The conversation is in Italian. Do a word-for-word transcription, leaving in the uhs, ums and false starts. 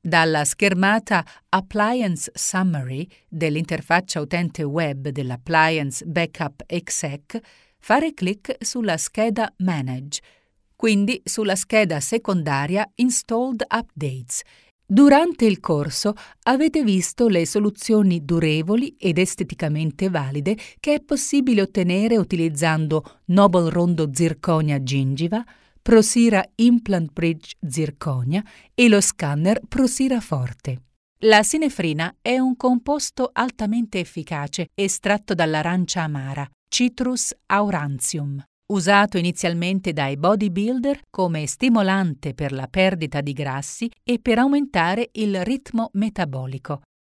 Dalla schermata Appliance Summary dell'interfaccia utente web dell'Appliance Backup Exec, fare clic sulla scheda Manage, quindi sulla scheda secondaria Installed Updates. Durante il corso avete visto le soluzioni durevoli ed esteticamente valide che è possibile ottenere utilizzando Noble Rondo Zirconia Gingiva, Procira Implant Bridge Zirconia e lo scanner Procira Forte. La sinefrina è un composto altamente efficace estratto dall'arancia amara, Citrus aurantium, usato inizialmente dai bodybuilder come stimolante per la perdita di grassi e per aumentare il ritmo metabolico.